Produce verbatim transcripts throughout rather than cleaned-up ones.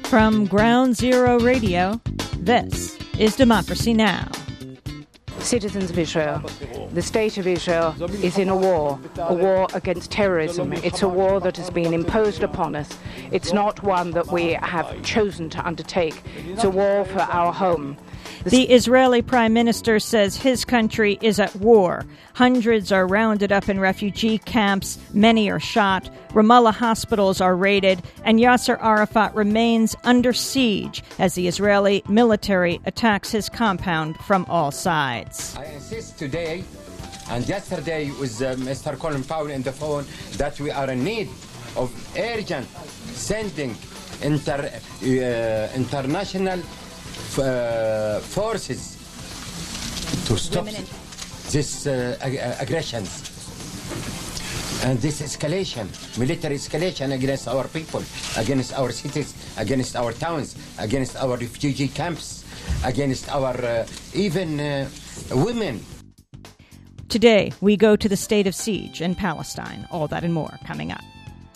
From Ground Zero Radio, this is Democracy Now! Citizens of Israel, the state of Israel is in a war, a war against terrorism. It's a war that has been imposed upon us. It's not one that we have chosen to undertake. It's a war for our home. The Israeli Prime Minister says his country is at war. Hundreds are rounded up in refugee camps. Many are shot. Ramallah hospitals are raided. And Yasser Arafat remains under siege as the Israeli military attacks his compound from all sides. I insist today and yesterday with uh, Mister Colin Powell on the phone that we are in need of urgent sending inter, uh, international Uh, forces to stop this uh, ag- aggressions and this escalation, military escalation against our people, against our cities, against our towns, against our refugee camps, against our uh, even uh, women. Today, we go to the state of siege in Palestine. All that and more coming up.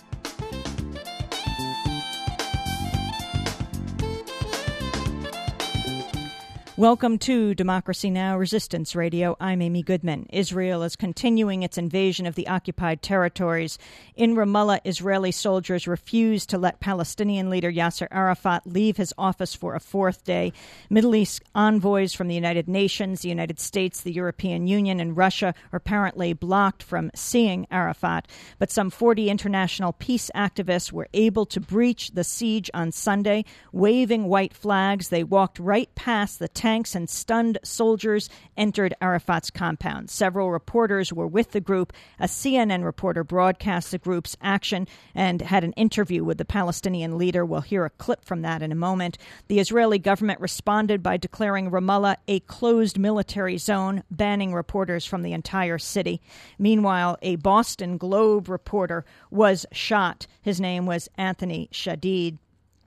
Welcome to Democracy Now! Resistance Radio. I'm Amy Goodman. Israel is continuing its invasion of the occupied territories. In Ramallah, Israeli soldiers refuse to let Palestinian leader Yasser Arafat leave his office for a fourth day. Middle East envoys from the United Nations, the United States, the European Union, and Russia are apparently blocked from seeing Arafat. But some forty international peace activists were able to breach the siege on Sunday. Waving white flags, they walked right past the tanks and stunned soldiers entered Arafat's compound. Several reporters were with the group. A C N N reporter broadcast the group's action and had an interview with the Palestinian leader. We'll hear a clip from that in a moment. The Israeli government responded by declaring Ramallah a closed military zone, banning reporters from the entire city. Meanwhile, a Boston Globe reporter was shot. His name was Anthony Shadid.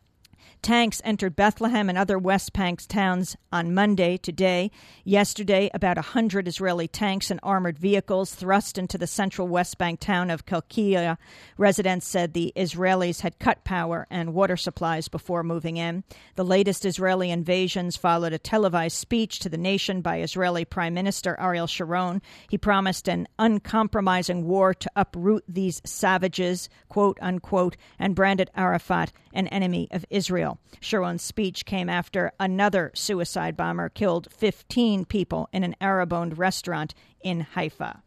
Tanks entered Bethlehem and other West Bank towns on Monday, today. Yesterday, about one hundred Israeli tanks and armored vehicles thrust into the central West Bank town of Kalkilia. Residents said the Israelis had cut power and water supplies before moving in. The latest Israeli invasions followed a televised speech to the nation by Israeli Prime Minister Ariel Sharon. He promised an uncompromising war to uproot these savages, quote unquote, and branded Arafat an enemy of Israel. Sharon's speech came after another suicide bomber killed fifteen people in an Arab-owned restaurant in Haifa.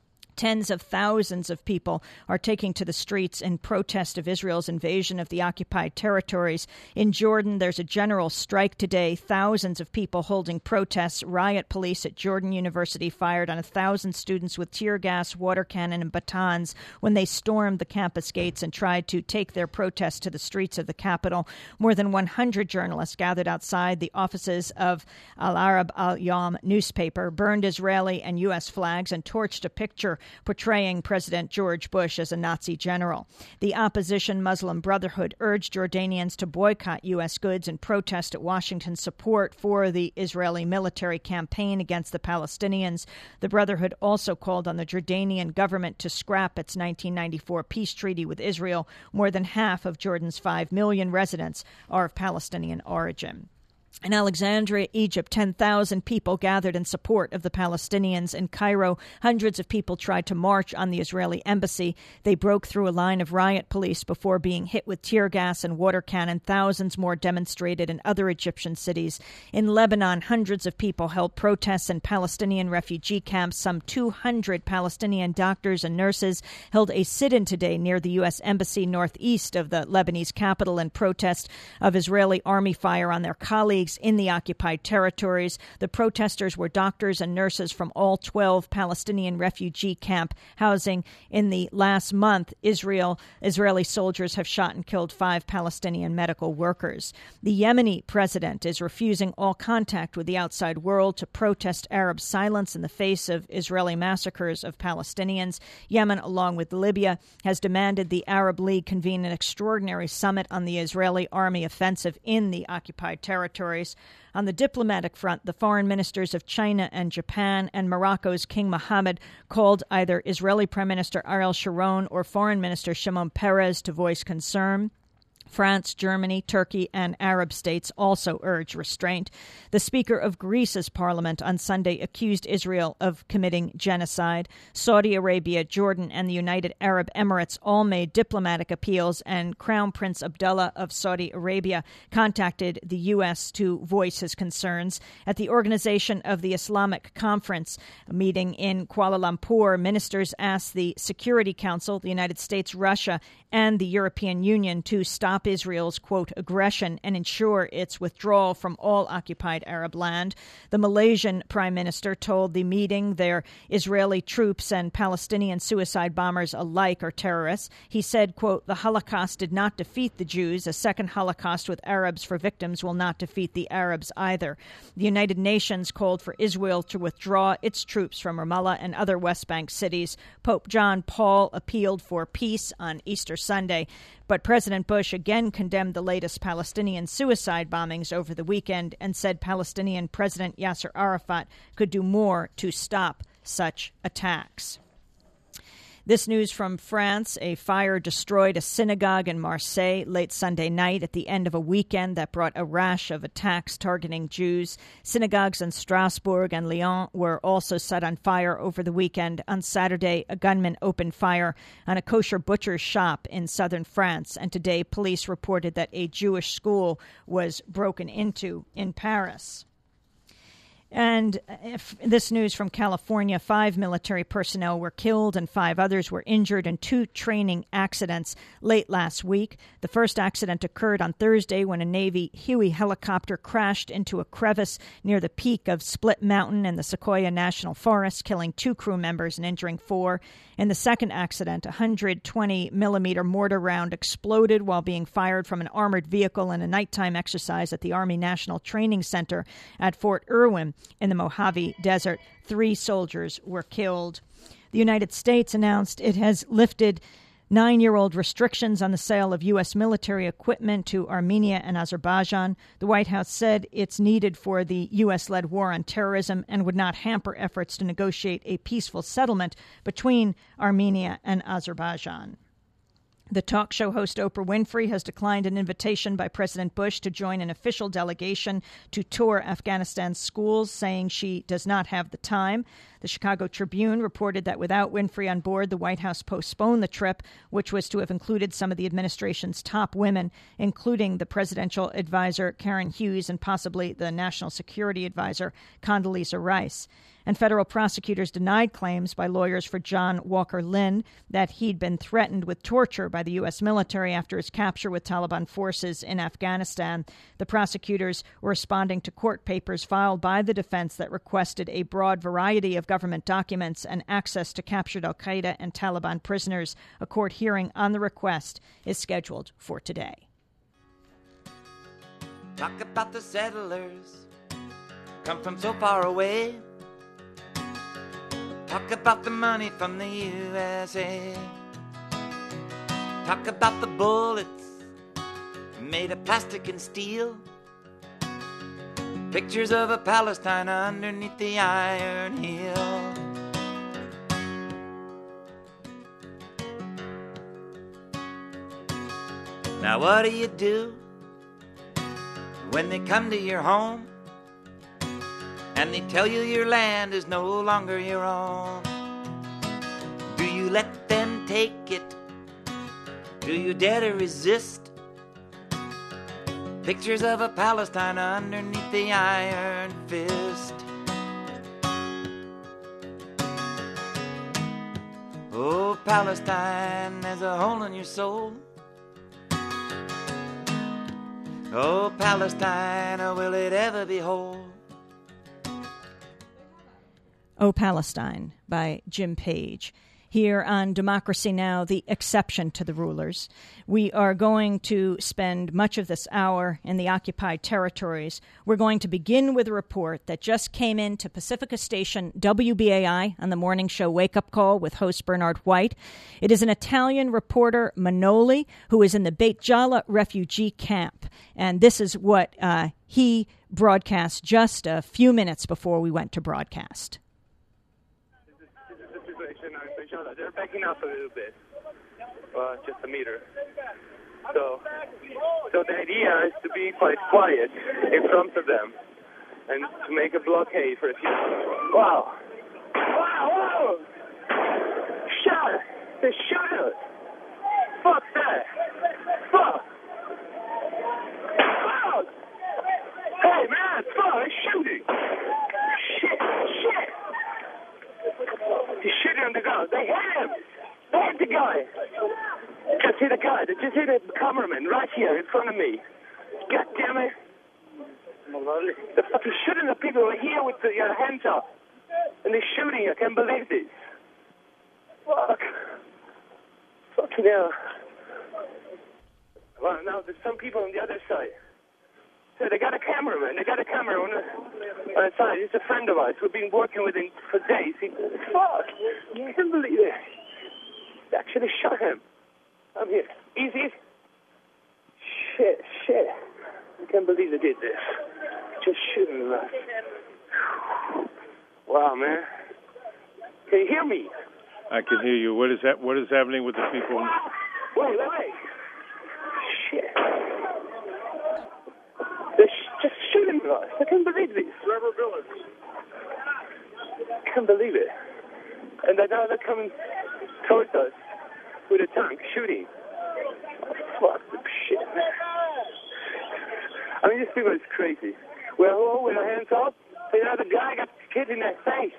Tens of thousands of people are taking to the streets in protest of Israel's invasion of the occupied territories. In Jordan, there's a general strike today. Thousands of people holding protests. Riot police at Jordan University fired on a thousand students with tear gas, water cannon, and batons when they stormed the campus gates and tried to take their protest to the streets of the capital. More than one hundred journalists gathered outside the offices of Al Arab Al Yom newspaper, burned Israeli and U S flags, and torched a picture portraying President George Bush as a Nazi general. The opposition Muslim Brotherhood urged Jordanians to boycott U S goods and protest at Washington's support for the Israeli military campaign against the Palestinians. The Brotherhood also called on the Jordanian government to scrap its nineteen ninety-four peace treaty with Israel. More than half of Jordan's five million residents are of Palestinian origin. In Alexandria, Egypt, ten thousand people gathered in support of the Palestinians. In Cairo, hundreds of people tried to march on the Israeli embassy. They broke through a line of riot police before being hit with tear gas and water cannon. Thousands more demonstrated in other Egyptian cities. In Lebanon, hundreds of people held protests in Palestinian refugee camps. Some two hundred Palestinian doctors and nurses held a sit-in today near the U S embassy northeast of the Lebanese capital in protest of Israeli army fire on their colleagues in the occupied territories. The protesters were doctors and nurses from all twelve Palestinian refugee camp housing. In the last month, Israel, Israeli soldiers have shot and killed five Palestinian medical workers. The Yemeni president is refusing all contact with the outside world to protest Arab silence in the face of Israeli massacres of Palestinians. Yemen, along with Libya, has demanded the Arab League convene an extraordinary summit on the Israeli army offensive in the occupied territories. On the diplomatic front, the foreign ministers of China and Japan and Morocco's King Mohammed called either Israeli Prime Minister Ariel Sharon or Foreign Minister Shimon Peres to voice concern. France, Germany, Turkey, and Arab states also urge restraint. The Speaker of Greece's parliament on Sunday accused Israel of committing genocide. Saudi Arabia, Jordan, and the United Arab Emirates all made diplomatic appeals, and Crown Prince Abdullah of Saudi Arabia contacted the U S to voice his concerns. At the Organization of the Islamic Conference meeting in Kuala Lumpur, ministers asked the Security Council, the United States, Russia, and the European Union to stop Israel's, quote, aggression and ensure its withdrawal from all occupied Arab land. The Malaysian prime minister told the meeting their Israeli troops and Palestinian suicide bombers alike are terrorists. He said, quote, the Holocaust did not defeat the Jews. A second Holocaust with Arabs for victims will not defeat the Arabs either. The United Nations called for Israel to withdraw its troops from Ramallah and other West Bank cities. Pope John Paul appealed for peace on Easter Sunday. But President Bush again condemned the latest Palestinian suicide bombings over the weekend and said Palestinian President Yasser Arafat could do more to stop such attacks. This news from France. A fire destroyed a synagogue in Marseille late Sunday night at the end of a weekend that brought a rash of attacks targeting Jews. Synagogues in Strasbourg and Lyon were also set on fire over the weekend. On Saturday, a gunman opened fire on a kosher butcher's shop in southern France. And today, police reported that a Jewish school was broken into in Paris. And if this news from California, five military personnel were killed and five others were injured in two training accidents late last week. The first accident occurred on Thursday when a Navy Huey helicopter crashed into a crevice near the peak of Split Mountain in the Sequoia National Forest, killing two crew members and injuring four. In the second accident, a one hundred twenty millimeter mortar round exploded while being fired from an armored vehicle in a nighttime exercise at the Army National Training Center at Fort Irwin in the Mojave Desert. Three soldiers were killed. The United States announced it has lifted nine-year-old restrictions on the sale of U S military equipment to Armenia and Azerbaijan. The White House said it's needed for the U S-led war on terrorism and would not hamper efforts to negotiate a peaceful settlement between Armenia and Azerbaijan. The talk show host Oprah Winfrey has declined an invitation by President Bush to join an official delegation to tour Afghanistan's schools, saying she does not have the time. The Chicago Tribune reported that without Winfrey on board, the White House postponed the trip, which was to have included some of the administration's top women, including the presidential advisor Karen Hughes and possibly the national security advisor Condoleezza Rice. And federal prosecutors denied claims by lawyers for John Walker Lynn that he'd been threatened with torture by the U S military after his capture with Taliban forces in Afghanistan. The prosecutors were responding to court papers filed by the defense that requested a broad variety of government documents and access to captured al-Qaeda and Taliban prisoners. A court hearing on the request is scheduled for today. Talk about the settlers come from so far away. Talk about the money from the U S A. Talk about the bullets made of plastic and steel. Pictures of a Palestine underneath the Iron Heel. Now what do you do when they come to your home and they tell you your land is no longer your own? Do you let them take it? Do you dare to resist? Pictures of a Palestine underneath the iron fist. Oh, Palestine, there's a hole in your soul. Oh, Palestine, oh, will it ever be whole? Oh, Palestine by Jim Page. Here on Democracy Now!, the exception to the rulers. We are going to spend much of this hour in the occupied territories. We're going to begin with a report that just came in to Pacifica Station W B A I on the morning show Wake Up Call with host Bernard White. It is an Italian reporter, Manoli, who is in the Beit Jala refugee camp. And this is what uh, he broadcast just a few minutes before we went to broadcast. They're backing up a little bit, uh, just a meter. So, so the idea is to be quite quiet in front of them and to make a blockade for a few. Wow! Wow! Wow! Shot! The shooter! Fuck that! Fuck! Wow! Hey man! Fuck! They're shooting! Shit! Shit! He's shooting on the ground. They hit him! They hit the guy! Just hit the guy. They just hit a cameraman right here in front of me. God damn it! They're fucking shooting at people right here with their hands up. And they're shooting. I can't believe this. Fuck. Fucking hell. Well, now there's some people on the other side. So they got a cameraman. They got a camera on the, on the side. He's a friend of ours. We've been working with him for days. He, fuck. I can't believe it. They actually shot him. I'm here. Easy. Shit, shit. I can't believe they did this. Just shooting us. Wow, man. Can you hear me? I can hear you. What is that? What is happening with the people? Wait, wait, wait. Shit. They're sh- just shooting us. I can't believe this. Rubber bullets. I can't believe it. And then now they're coming towards us with a tank shooting. Oh, fuck the shit, man. I mean, these people is crazy. We're all with our hands up. You know, the guy got hit in the face.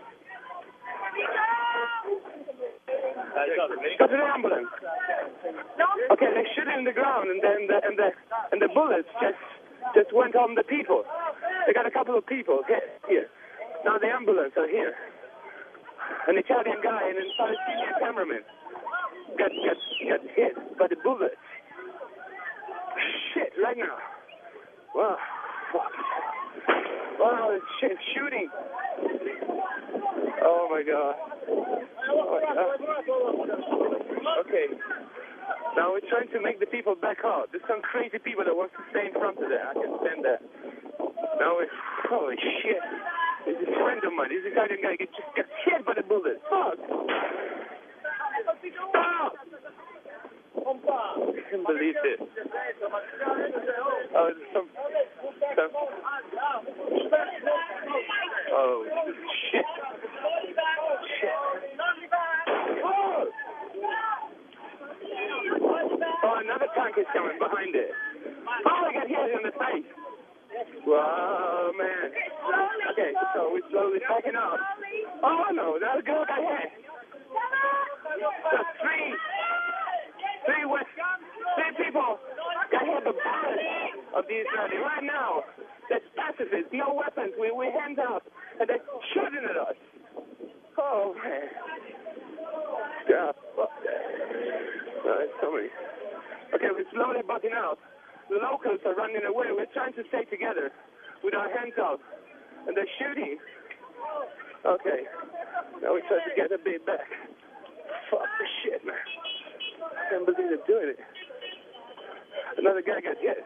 Go to the ambulance. Okay, they shoot in the ground, and then the, and the and the bullets just just went on the people. They got a couple of people here. Now the ambulance are here. An Italian guy and a Palestinian cameraman got got got hit by the bullets. Shit, right now. Wow, fuck. Wow, it's shit, shooting. Oh my god. Oh my god. Okay. Now we're trying to make the people back out. There's some crazy people that want to stay in front of that. I can stand that. Now it's, holy shit. This is a friend of mine. This Italian guy just got hit by the bullet. Fuck. Stop. I can't believe this. Oh, there's some, some... Oh, shit. Shit. Oh! Oh, another tank is coming behind it. Oh, I got hit in the face. Whoa, man. Okay, so we're slowly backing up. Oh, no, that girl got hit. So three, three, West, three people got hit the bullets of the Israeli right now. That's pacifists, no weapons. We, we hands up, and they're shooting at us. Oh, man. Yeah, fuck that. No, there's so many. Okay, we're slowly butting out. The locals are running away. We're trying to stay together with our hands up, and they're shooting. Okay, now we try to get a bit back. Fuck the shit, man. I can't believe they're doing it. Another guy got hit.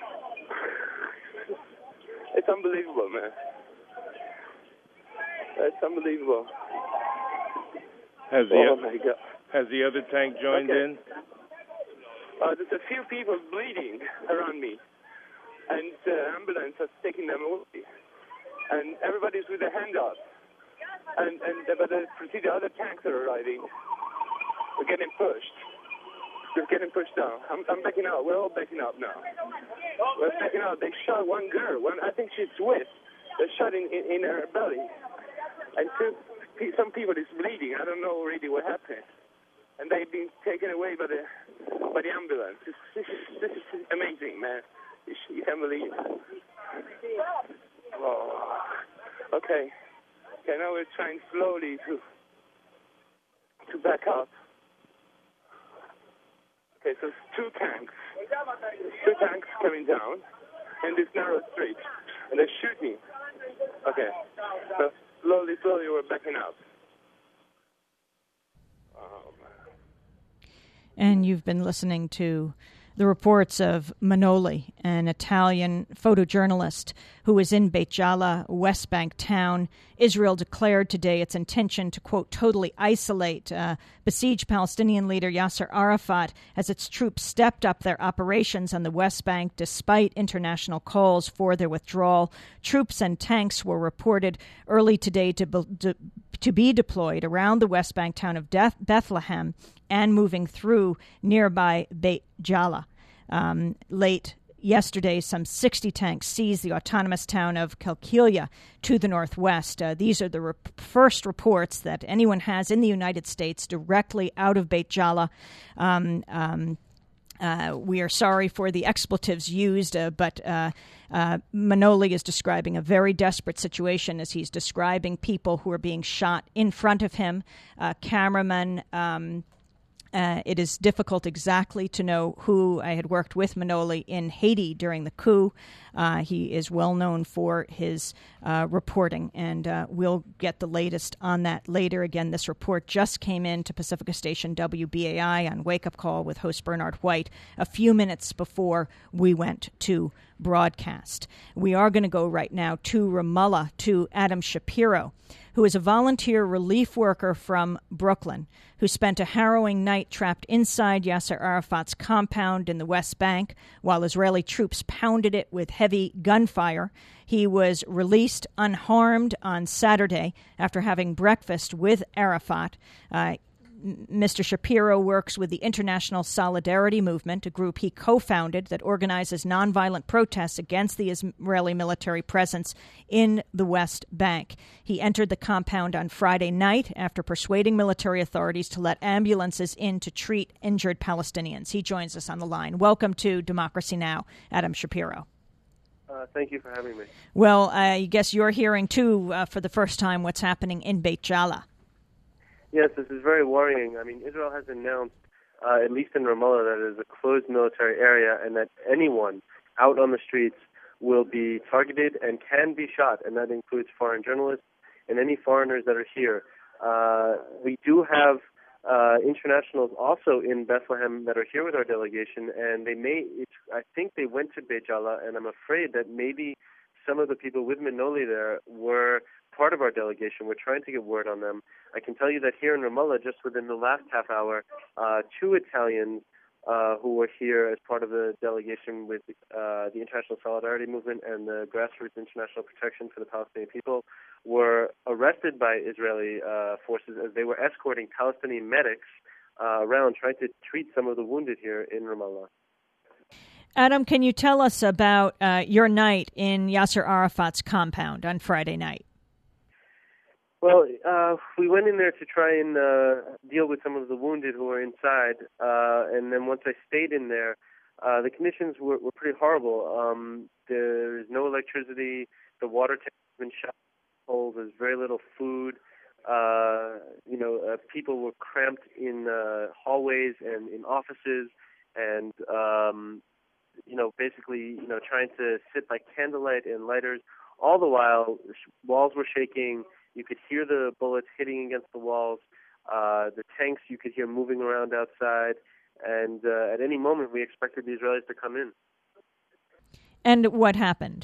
It's unbelievable, man. It's unbelievable. Has the, oh, my God. Has the other tank joined okay. in? Uh, there's a few people bleeding around me, and the uh, ambulance is taking them away. And everybody's with their hand up. And, and but the, the other tanks are arriving. We're getting pushed. We're getting pushed down. I'm, I'm backing out. We're all backing up now. We're backing out. They shot one girl. One, I think she's Swiss. They shot in, in, in her belly. And two, some people is bleeding. I don't know really what happened. And they've been taken away by the by the ambulance. This, this, is, this is amazing, man. You, you can't believe it. Oh. Okay. Okay, now we're trying slowly to to back up. Okay, so it's two tanks. Two tanks coming down in this narrow street. And they're shooting. Okay. So slowly, slowly we're backing up. Oh, man. And you've been listening to the reports of Manoli, an Italian photojournalist who was in Beit Jala, West Bank town. Israel declared today its intention to, quote, totally isolate uh, besieged Palestinian leader Yasser Arafat as its troops stepped up their operations on the West Bank despite international calls for their withdrawal. Troops and tanks were reported early today to be, to, to be deployed around the West Bank town of Bethlehem and moving through nearby Beit Jala. Um, late yesterday, some sixty tanks seized the autonomous town of Kalkilia to the northwest. Uh, these are the re- first reports that anyone has in the United States directly out of Beit Jala. Um, um, uh, we are sorry for the expletives used, uh, but uh, uh, Manoli is describing a very desperate situation as he's describing people who are being shot in front of him, uh, cameramen. Um, Uh, it is difficult exactly to know who. I had worked with Manoli in Haiti during the coup. Uh, he is well known for his uh, reporting, and uh, we'll get the latest on that later. Again, this report just came in to Pacifica Station W B A I on Wake Up Call with host Bernard White a few minutes before we went to broadcast. We are going to go right now to Ramallah, to Adam Shapiro, who is a volunteer relief worker from Brooklyn, who spent a harrowing night trapped inside Yasser Arafat's compound in the West Bank while Israeli troops pounded it with heavy gunfire. He was released unharmed on Saturday after having breakfast with Arafat. Uh, Mister Shapiro works with the International Solidarity Movement, a group he co-founded that organizes nonviolent protests against the Israeli military presence in the West Bank. He entered the compound on Friday night after persuading military authorities to let ambulances in to treat injured Palestinians. He joins us on the line. Welcome to Democracy Now!, Adam Shapiro. Uh, thank you for having me. Well, I guess you're hearing, too, uh, for the first time, what's happening in Beit Jala. Yes, this is very worrying. I mean, Israel has announced, uh, at least in Ramallah, that it is a closed military area and that anyone out on the streets will be targeted and can be shot, and that includes foreign journalists and any foreigners that are here. Uh, we do have uh, internationals also in Bethlehem that are here with our delegation, and they may, it's, I think they went to Beit Jala, and I'm afraid that maybe some of the people with Manoli there were part of our delegation. We're trying to get word on them. I can tell you that here in Ramallah, just within the last half hour, uh, two Italians uh, who were here as part of the delegation with uh, the International Solidarity Movement and the Grassroots International Protection for the Palestinian People were arrested by Israeli uh, forces as they were escorting Palestinian medics uh, around trying to treat some of the wounded here in Ramallah. Adam, can you tell us about uh, your night in Yasser Arafat's compound on Friday night? Well, uh, we went in there to try and uh, deal with some of the wounded who were inside, uh, and then once I stayed in there, uh, the conditions were, were pretty horrible. Um, there's no electricity, the water tank has been shut cold, there's very little food. Uh, you know, uh, people were cramped in uh, hallways and in offices, and um, you know, basically, you know, trying to sit by candlelight and lighters. All the while, walls were shaking. You could hear the bullets hitting against the walls. Uh, the tanks you could hear moving around outside. And uh, at any moment, we expected the Israelis to come in. And what happened?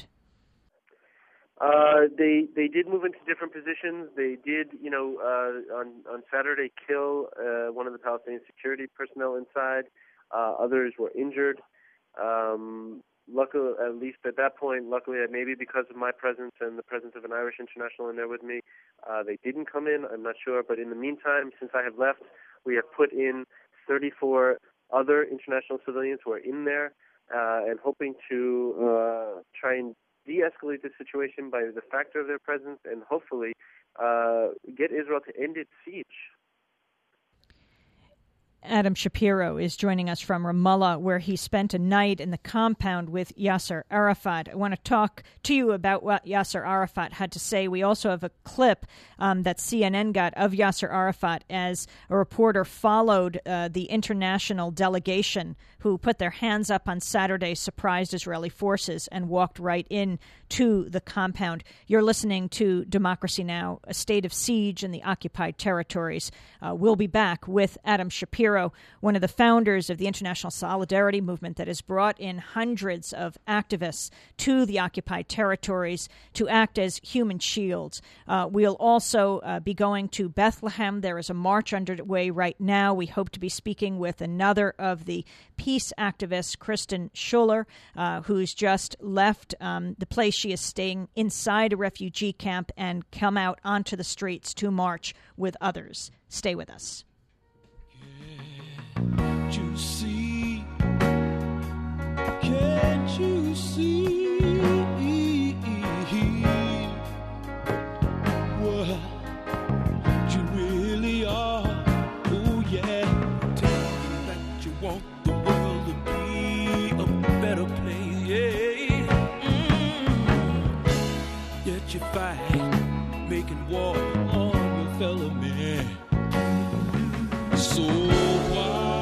Uh, they they did move into different positions. They did, you know, uh, on on Saturday kill uh, one of the Palestinian security personnel inside. Uh, others were injured. Um, luckily, at least at that point, luckily, maybe because of my presence and the presence of an Irish international in there with me, uh, they didn't come in. I'm not sure. But in the meantime, since I have left, we have put in thirty-four other international civilians who are in there uh, and hoping to uh, try and de-escalate the situation by the factor of their presence and hopefully uh, get Israel to end its siege. Adam Shapiro is joining us from Ramallah, where he spent a night in the compound with Yasser Arafat. I want to talk to you about what Yasser Arafat had to say. We also have a clip um, that C N N got of Yasser Arafat as a reporter followed uh, the international delegation who put their hands up on Saturday, surprised Israeli forces, and walked right in to the compound. You're listening to Democracy Now!, a state of siege in the occupied territories. Uh, we'll be back with Adam Shapiro Shapiro, one of the founders of the International Solidarity Movement that has brought in hundreds of activists to the occupied territories to act as human shields. Uh, we'll also uh, be going to Bethlehem. There is a march underway right now. We hope to be speaking with another of the peace activists, Kristen Schuller, uh, who's just left um, the place she is staying inside a refugee camp and come out onto the streets to march with others. Stay with us. Can't you see? Can't you see what you really are? Oh yeah, tell me that you want the world to be a better place. Yeah, mm. Yet you fight, making war on your fellow man. So why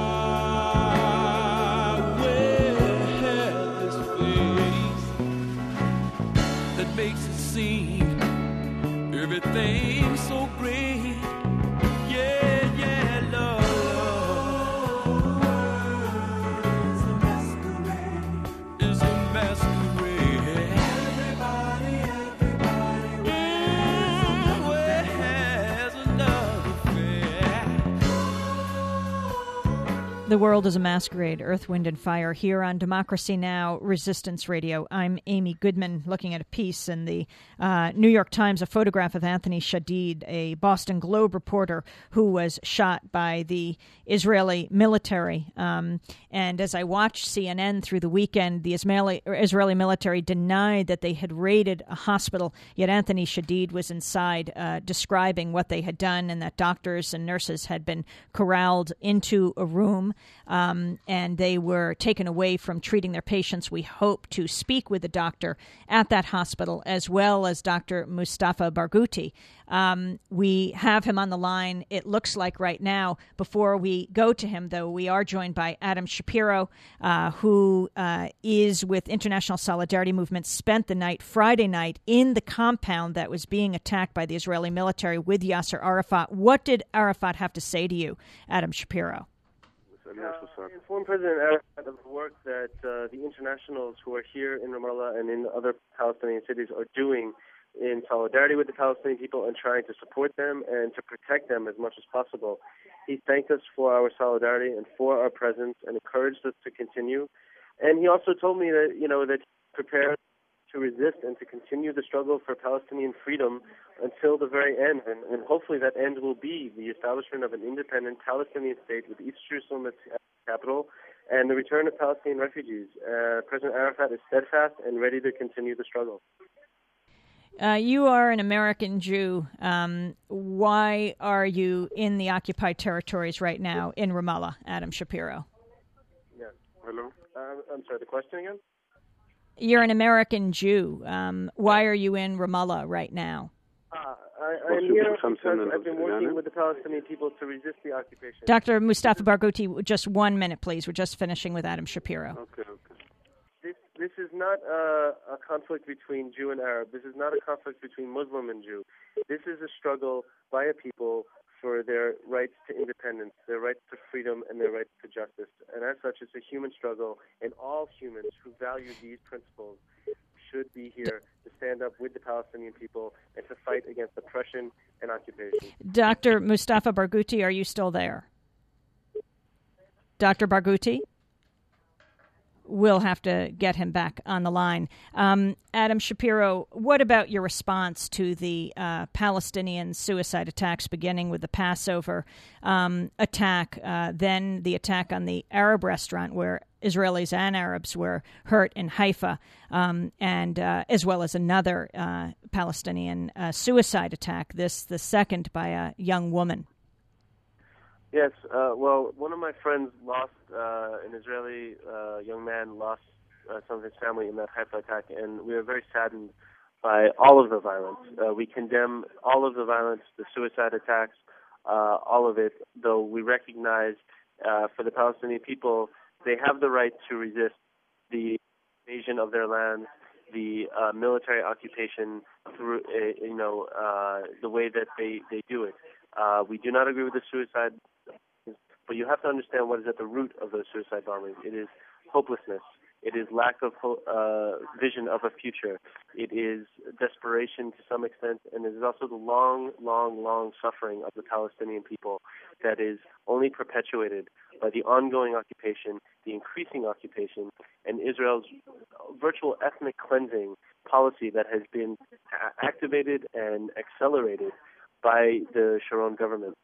wear this face that makes it seem everything's so great? Yeah, yeah, love, love is a masquerade, is a masquerade. Everybody, everybody mm, wears another face. The World is a Masquerade, Earth, Wind, and Fire, here on Democracy Now! Resistance Radio. I'm Amy Goodman, looking at a piece in the uh, New York Times, a photograph of Anthony Shadid, a Boston Globe reporter who was shot by the Israeli military. Um, and as I watched C N N through the weekend, the Israeli, Israeli military denied that they had raided a hospital, yet Anthony Shadid was inside uh, describing what they had done and that doctors and nurses had been corralled into a room. Um, and they were taken away from treating their patients. We hope to speak with the doctor at that hospital, as well as Doctor Mustafa Barghouti. Um, we have him on the line, it looks like right now. Before we go to him, though, we are joined by Adam Shapiro, uh, who uh, is with International Solidarity Movement, spent the night, Friday night, in the compound that was being attacked by the Israeli military with Yasser Arafat. What did Arafat have to say to you, Adam Shapiro? Uh, informed President Arafat of the work that uh, the internationals who are here in Ramallah and in other Palestinian cities are doing in solidarity with the Palestinian people and trying to support them and to protect them as much as possible. He thanked us for our solidarity and for our presence and encouraged us to continue. And he also told me that, you know, that he's prepared to resist and to continue the struggle for Palestinian freedom until the very end. And, and hopefully that end will be the establishment of an independent Palestinian state with East Jerusalem as capital and the return of Palestinian refugees. Uh, President Arafat is steadfast and ready to continue the struggle. Uh, you are an American Jew. Um, why are you in the occupied territories right now in Ramallah, Adam Shapiro? Yeah. Hello. Uh, I'm sorry, the question again? You're an American Jew. Um, why are you in Ramallah right now? Uh, I, I'm here because I've been working with the Palestinian people to resist the occupation. Doctor Mustafa Barghouti, just one minute, please. We're just finishing with Adam Shapiro. Okay, okay. This, this is not a, a conflict between Jew and Arab. This is not a conflict between Muslim and Jew. This is a struggle by a people for their rights to independence, their rights to freedom, and their rights to justice. And as such, it's a human struggle, and all humans who value these principles should be here to stand up with the Palestinian people and to fight against oppression and occupation. Doctor Mustafa Barghouti, are you still there? Doctor Barghouti? We'll have to get him back on the line. Um, Adam Shapiro, what about your response to the uh, Palestinian suicide attacks, beginning with the Passover um, attack, uh, then the attack on the Arab restaurant where Israelis and Arabs were hurt in Haifa, um, and uh, as well as another uh, Palestinian uh, suicide attack, this the second by a young woman? Yes, uh, well, one of my friends lost, uh, an Israeli uh, young man lost uh, some of his family in that Haifa attack, and we are very saddened by all of the violence. Uh, we condemn all of the violence, the suicide attacks, uh, all of it, though we recognize uh, for the Palestinian people, they have the right to resist the invasion of their lands, the uh, military occupation through, uh, you know, uh, the way that they, they do it. Uh, we do not agree with the suicide. But you have to understand what is at the root of those suicide bombings. It is hopelessness. It is lack of ho- uh, vision of a future. It is desperation to some extent, and it is also the long, long, long suffering of the Palestinian people that is only perpetuated by the ongoing occupation, the increasing occupation, and Israel's virtual ethnic cleansing policy that has been a- activated and accelerated by the Sharon government.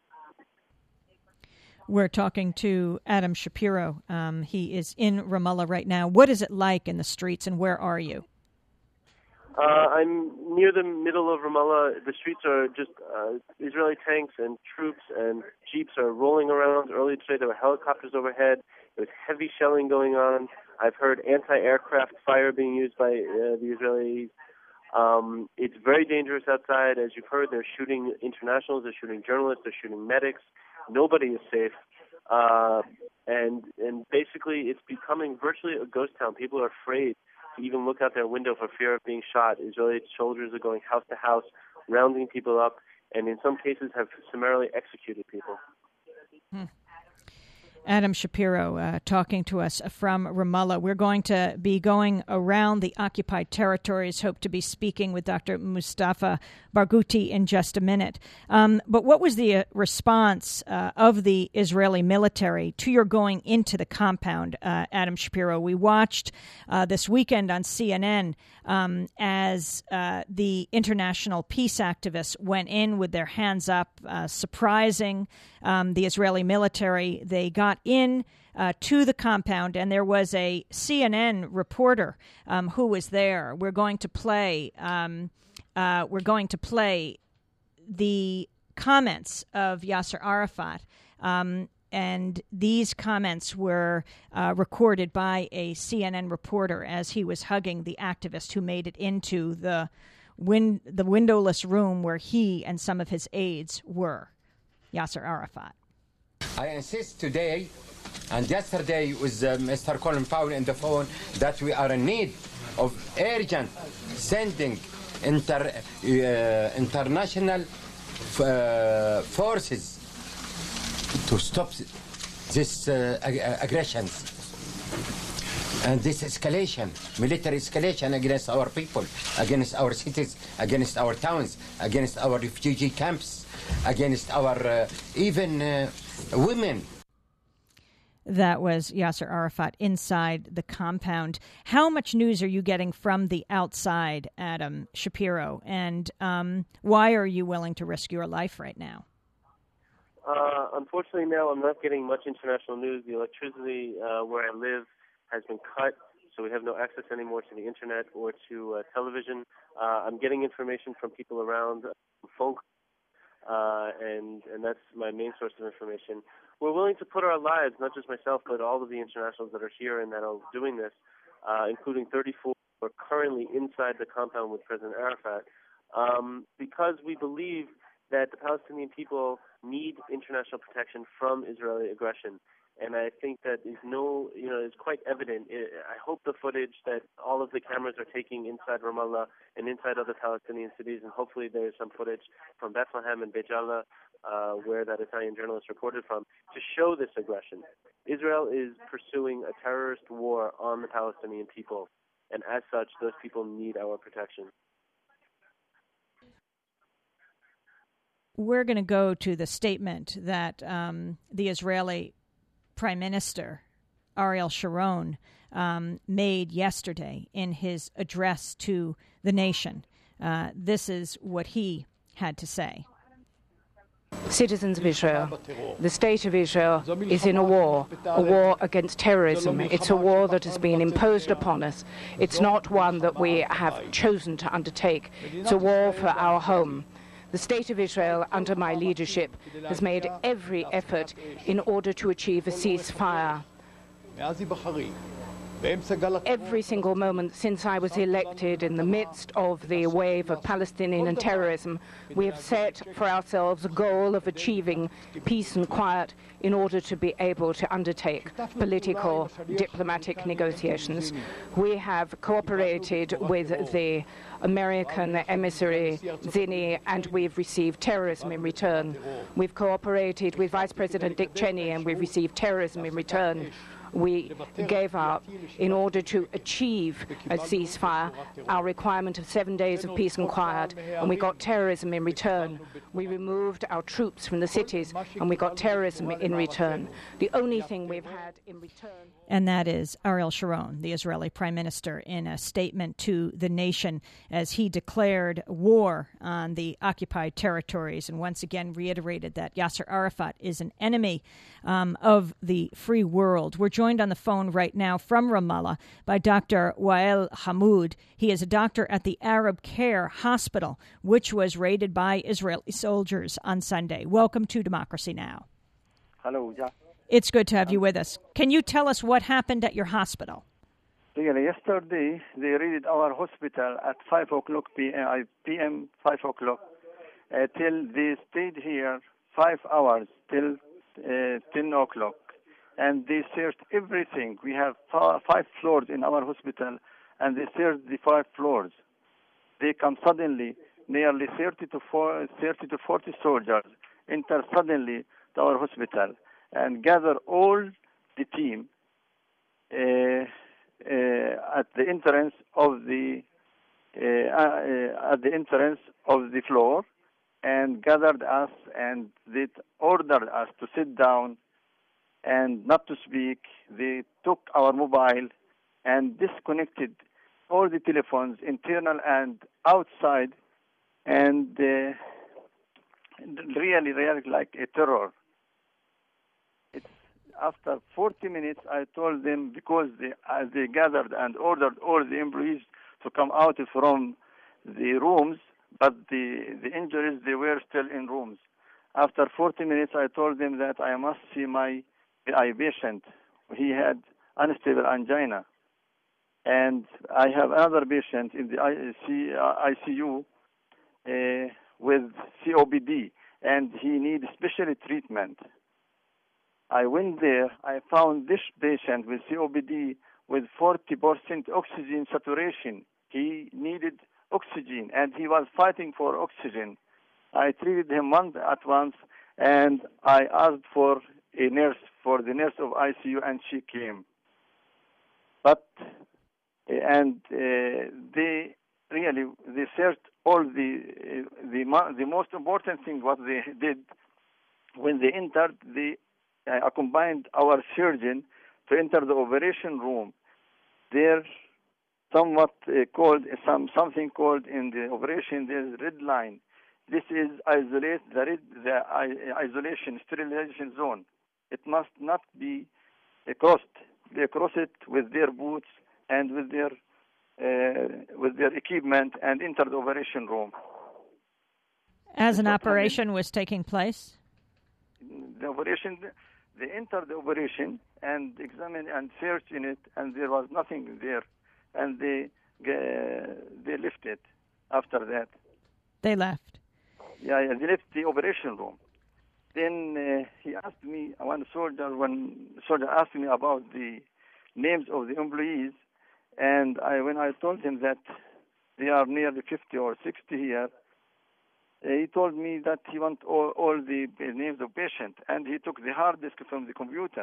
We're talking to Adam Shapiro. Um, he is in Ramallah right now. What is it like in the streets, and where are you? Uh, I'm near the middle of Ramallah. The streets are just uh, Israeli tanks and troops and jeeps are rolling around. Earlier today, there were helicopters overhead. There was heavy shelling going on. I've heard anti-aircraft fire being used by uh, the Israelis. Um, it's very dangerous outside. As you've heard, they're shooting internationals, they're shooting journalists, they're shooting medics. Nobody is safe. Uh, and and basically, it's becoming virtually a ghost town. People are afraid to even look out their window for fear of being shot. Israeli soldiers are going house to house, rounding people up, and in some cases have summarily executed people. Hmm. Adam Shapiro uh, talking to us from Ramallah. We're going to be going around the occupied territories, hope to be speaking with Doctor Mustafa Barghouti in just a minute. Um, but what was the uh, response uh, of the Israeli military to your going into the compound, uh, Adam Shapiro? We watched uh, this weekend on C N N um, as uh, the international peace activists went in with their hands up, uh, surprising um, the Israeli military. They got in uh, to the compound, and there was a C N N reporter um, who was there. We're going to play. Um, uh, we're going to play the comments of Yasser Arafat, um, and these comments were uh, recorded by a C N N reporter as he was hugging the activist who made it into the win- the windowless room where he and some of his aides were. Yasser Arafat. I insist today, and yesterday with uh, Mister Colin Powell on the phone, that we are in need of urgent sending inter, uh, international f- uh, forces to stop this uh, ag- aggressions and this escalation, military escalation against our people, against our cities, against our towns, against our refugee camps, against our uh, even uh, women. That was Yasser Arafat inside the compound. How much news are you getting from the outside, Adam Shapiro? And um, why are you willing to risk your life right now? Uh, unfortunately, now I'm not getting much international news. The electricity uh, where I live has been cut, so we have no access anymore to the internet or to uh, television. Uh, I'm getting information from people around, uh, phone calls. Uh, and, and that's my main source of information. We're willing to put our lives, not just myself, but all of the internationals that are here and that are doing this, uh, including thirty-four who are currently inside the compound with President Arafat, um, because we believe that the Palestinian people need international protection from Israeli aggression. And I think that is no, you know, it's quite evident. I hope the footage that all of the cameras are taking inside Ramallah and inside other Palestinian cities, and hopefully there's some footage from Bethlehem and Beit Jala, uh, where that Italian journalist reported from, to show this aggression. Israel is pursuing a terrorist war on the Palestinian people, and as such, those people need our protection. We're going to go to the statement that um, the Israeli Prime Minister Ariel Sharon um, made yesterday in his address to the nation. Uh, this is what he had to say. Citizens of Israel, the state of Israel is in a war, a war against terrorism. It's a war that has been imposed upon us. It's not one that we have chosen to undertake. It's a war for our home. The state of Israel, under my leadership, has made every effort in order to achieve a ceasefire. Every single moment since I was elected, in the midst of the wave of Palestinian terrorism, we have set for ourselves a goal of achieving peace and quiet in order to be able to undertake political, diplomatic negotiations. We have cooperated with the American emissary Zinni, and we've received terrorism in return. We've cooperated with Vice President Dick Cheney, and we've received terrorism in return. We gave up, in order to achieve a ceasefire, our requirement of seven days of peace and quiet, and we got terrorism in return. We removed our troops from the cities, and we got terrorism in return. The only thing we've had in return... And that is Ariel Sharon, the Israeli prime minister, in a statement to the nation as he declared war on the occupied territories and once again reiterated that Yasser Arafat is an enemy um, of the free world. We're joined on the phone right now from Ramallah by Doctor Wael Hamoud. He is a doctor at the Arab Care Hospital, which was raided by Israeli soldiers on Sunday. Welcome to Democracy Now! Hello, yeah. It's good to have you with us. Can you tell us what happened at your hospital? Really, yesterday they raided our hospital at five o'clock p m, five o'clock, uh, till they stayed here five hours, till uh, ten o'clock. And they searched everything. We have five floors in our hospital, and they searched the five floors. They come suddenly, nearly thirty to forty soldiers enter suddenly to our hospital and gather all the team uh, uh, at the entrance of the uh, uh, at the entrance of the floor, and gathered us, and they ordered us to sit down and not to speak. They took our mobile and disconnected all the telephones, internal and outside, and uh, really, really like a terror. It's after forty minutes, I told them, because they, as they gathered and ordered all the employees to come out from the rooms, but the, the injuries, they were still in rooms. After forty minutes, I told them that I must see my eye patient. He had unstable angina. And I have another patient in the I C U uh, with C O P D, and he needs special treatment. I went there. I found this patient with C O P D with forty percent oxygen saturation. He needed oxygen, and he was fighting for oxygen. I treated him one at once, and I asked for a nurse, for the nurse of I C U, and she came. But, and uh, they really, they searched all the, uh, the, the most important thing what they did, when they entered, they uh, accompanied our surgeon to enter the operation room. There, somewhat uh, called, some, something called in the operation, there's red line. This is isolate, the, red, the uh, isolation, sterilization zone. It must not be uh, crossed. They cross it with their boots and with their uh, with their equipment and enter the operation room. As an operation was taking place? The operation, they entered the operation and examined and searched in it, and there was nothing there, and they uh, they left it. After that, they left. Yeah, yeah, they left the operation room. Then uh, he asked me, one soldier, one soldier asked me about the names of the employees, and I, when I told him that they are nearly fifty or sixty here, uh, he told me that he wants all, all the names of patients, and he took the hard disk from the computer.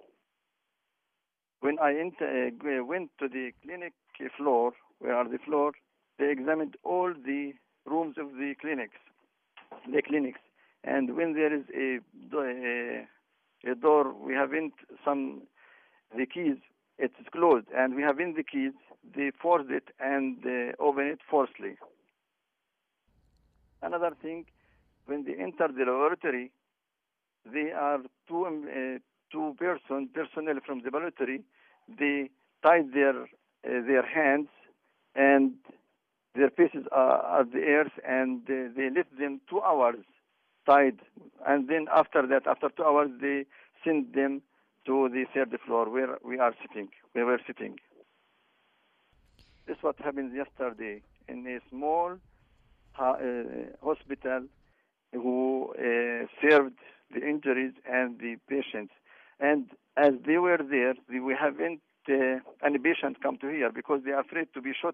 When I ent- uh, went to the clinic floor, where are the floor, they examined all the rooms of the clinics, the clinics. And when there is a, a, a door, we haven't some, the keys, it's closed, and we haven't the keys, they forced it and uh, open it forcefully. Another thing, when they enter the laboratory, they are two, uh, two person, personnel from the laboratory, they tied their, uh, their hands and their faces are at the earth, and uh, they left them two hours. Tied, and then after that, after two hours, they sent them to the third floor where we are sitting, we were sitting. This is what happened yesterday in a small uh, hospital who uh, served the injuries and the patients. And as they were there, we haven't uh, any patient come to here because they are afraid to be shot.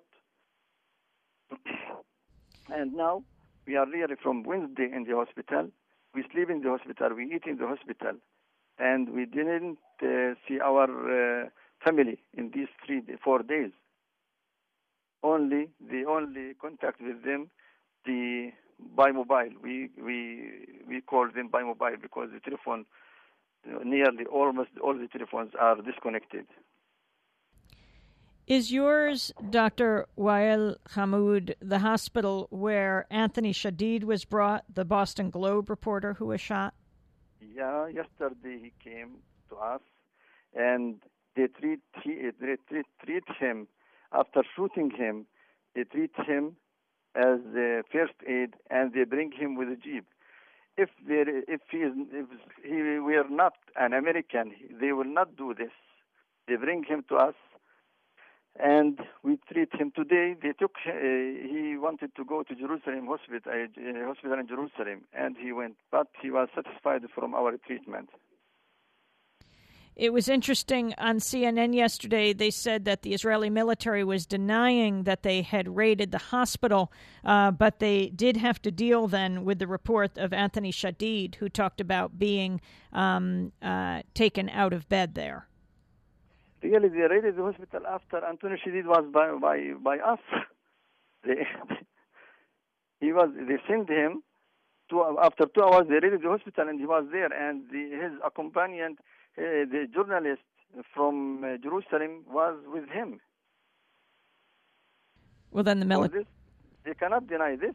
And now we are really from Wednesday in the hospital. We sleep in the hospital. We eat in the hospital. And we didn't uh, see our uh, family in these three, four days. Only the only contact with them, the by mobile. We we we call them by mobile because the telephone, you know, nearly almost all the telephones are disconnected. Is yours, Doctor Wael Hamoud, the hospital where Anthony Shadid was brought, the Boston Globe reporter who was shot? Yeah, yesterday he came to us, and they treat he, they treat, treat him after shooting him. They treat him as the first aid, and they bring him with a jeep. If there, if he is, if he were not an American, they will not do this. They bring him to us, and we treat him today. They took. Uh, he wanted to go to Jerusalem hospital, uh, hospital in Jerusalem, and he went, but he was satisfied from our treatment. It was interesting on C N N yesterday. They said that the Israeli military was denying that they had raided the hospital, uh, but they did have to deal then with the report of Anthony Shadid, who talked about being um, uh, taken out of bed there. Really, they raided the hospital after Anthony Shadid was by by, by us. They, he was. They sent him to after two hours. They raided the hospital, and he was there, and the, his accompaniant. Uh, the journalist from uh, Jerusalem was with him. Well, then the military... They cannot deny this.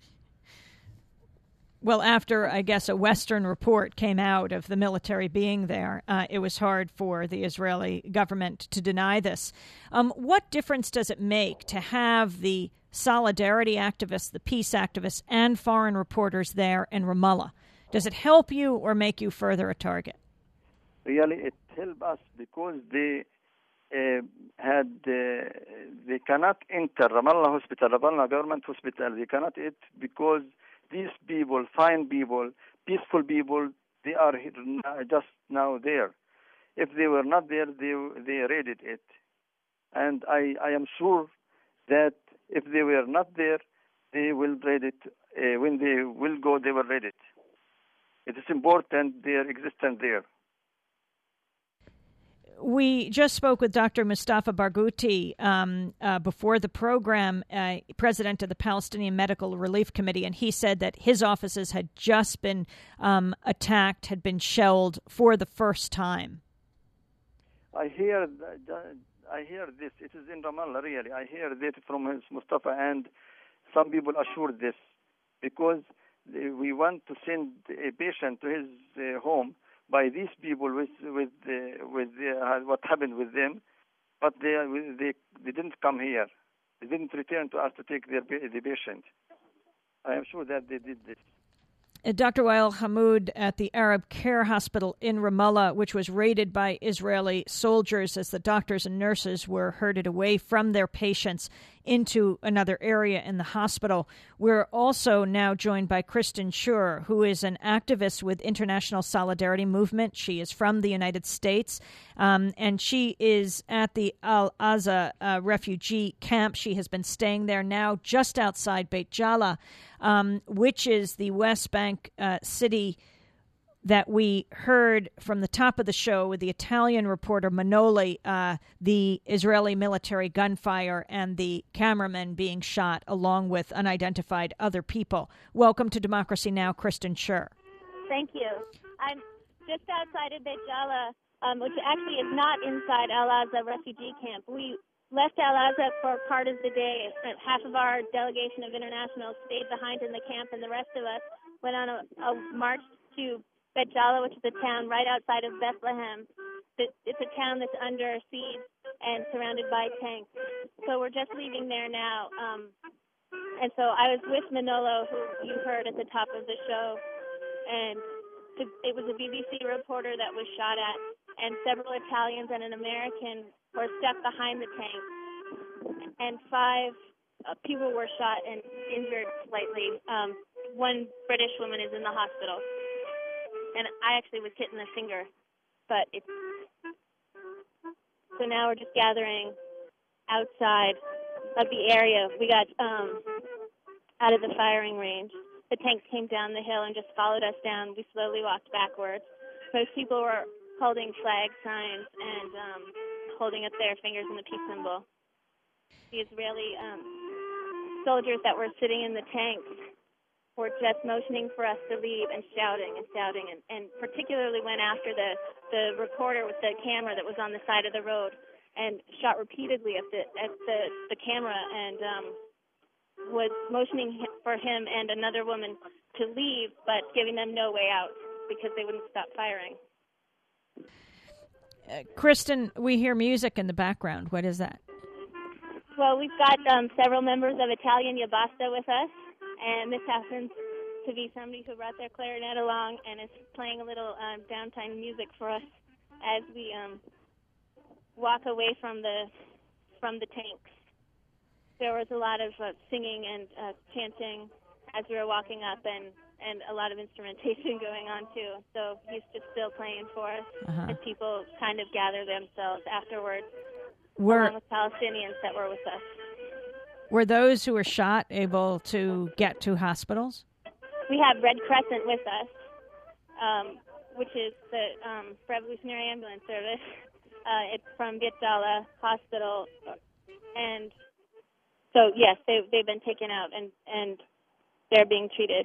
Well, after, I guess, a Western report came out of the military being there, uh, it was hard for the Israeli government to deny this. Um, what difference does it make to have the solidarity activists, the peace activists, and foreign reporters there in Ramallah? Does it help you or make you further a target? Really, it helped us because they uh, had uh, they cannot enter Ramallah Hospital, Ramallah Government Hospital. They cannot enter because these people, fine people, peaceful people, they are just now there. If they were not there, they they raided it, and I, I am sure that if they were not there, they will raid it. Uh, when they will go, they will raid it. It is important their existence there. We just spoke with Doctor Mustafa Barghouti um, uh, before the program, uh, president of the Palestinian Medical Relief Committee, and he said that his offices had just been um, attacked, had been shelled for the first time. I hear that, I hear this. It is in Ramallah, really. I hear that from his Mustafa, and some people assured this because we want to send a patient to his uh, home by these people with with uh, with uh, what happened with them, but they they they didn't come here. They didn't return to us to take their the patient. I am sure that they did this. Uh, Doctor Wael Hamoud at the Arab Care Hospital in Ramallah, which was raided by Israeli soldiers as the doctors and nurses were herded away from their patients into another area in the hospital. We're also now joined by Kristen Schur, who is an activist with International Solidarity Movement. She is from the United States, um, and she is at the Al-Azza uh, refugee camp. She has been staying there now just outside Beit Jala, um, which is the West Bank uh, city that we heard from the top of the show with the Italian reporter Manoli, uh, the Israeli military gunfire and the cameraman being shot along with unidentified other people. Welcome to Democracy Now!, Kristen Schur. Thank you. I'm just outside of Beit Jala, um, which actually is not inside Al-Azza refugee camp. We left Al-Azza for part of the day. Half of our delegation of internationals stayed behind in the camp, and the rest of us went on a, a march to Beit Jala, which is a town right outside of Bethlehem. It's a town that's under siege and surrounded by tanks. So we're just leaving there now. Um, and so I was with Manolo, who you heard at the top of the show, and it was a B B C reporter that was shot at, and several Italians and an American were stuck behind the tank, and five uh, people were shot and injured slightly. Um, one British woman is in the hospital, and I actually was hit in the finger, but it's so now we're just gathering outside of the area. We got um, out of the firing range. The tank came down the hill and just followed us down. We slowly walked backwards. Most people were holding flag signs and um, holding up their fingers in the peace symbol. The Israeli um, soldiers that were sitting in the tanks were just motioning for us to leave and shouting and shouting, and, and particularly went after the, the reporter with the camera that was on the side of the road and shot repeatedly at the at the, the camera and um, was motioning for him and another woman to leave, but giving them no way out because they wouldn't stop firing. Uh, Kristen, we hear music in the background. What is that? Well, we've got um, several members of Italian Yabasta with us, and this happens to be somebody who brought their clarinet along and is playing a little um, downtime music for us as we um, walk away from the from the tanks. There was a lot of uh, singing and uh, chanting as we were walking up, and, and a lot of instrumentation going on too. So he's just still playing for us Uh-huh. as people kind of gather themselves afterwards, Were along with Palestinians that were with us. were those who were shot able to get to hospitals? We have Red Crescent with us, um, which is the um, Revolutionary Ambulance Service. Uh, it's from Beit Jala Hospital, and so yes, they they've been taken out and, and they're being treated.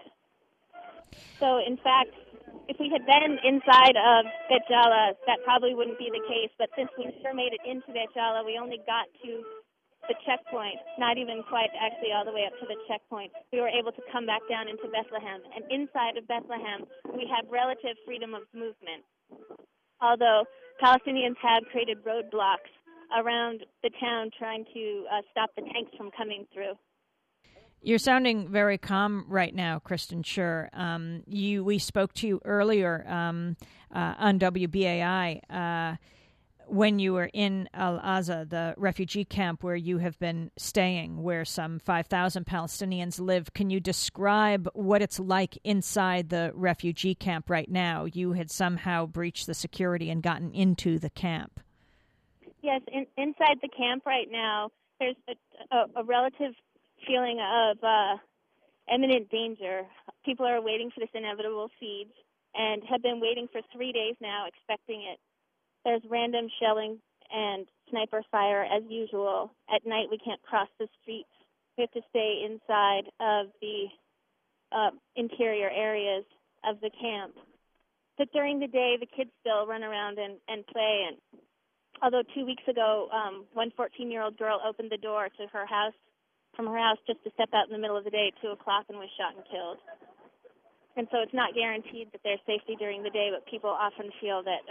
So in fact, if we had been inside of Beit Jala, that probably wouldn't be the case. But since we never made it into Beit Jala, we only got to the checkpoint, not even quite actually all the way up to the checkpoint. We were able to come back down into Bethlehem. And inside of Bethlehem, we have relative freedom of movement. Although Palestinians have created roadblocks around the town trying to uh, stop the tanks from coming through. You're sounding very calm right now, Kristen Schur. Um, you, we spoke to you earlier um, uh, on W B A I uh, when you were in Al-Azza, the refugee camp where you have been staying, where some five thousand Palestinians live. Can you describe what it's like inside the refugee camp right now? You had somehow breached the security and gotten into the camp. Yes, in, inside the camp right now, there's a, a, a relative feeling of uh, imminent danger. People are waiting for this inevitable siege and have been waiting for three days now, expecting it. There's random shelling and sniper fire as usual. At night, we can't cross the streets. We have to stay inside of the uh, interior areas of the camp. But during the day, the kids still run around and, and play. And although two weeks ago, um, one fourteen-year-old girl opened the door to her house, from her house just to step out in the middle of the day at two o'clock and was shot and killed. And so it's not guaranteed that there's safety during the day, but people often feel that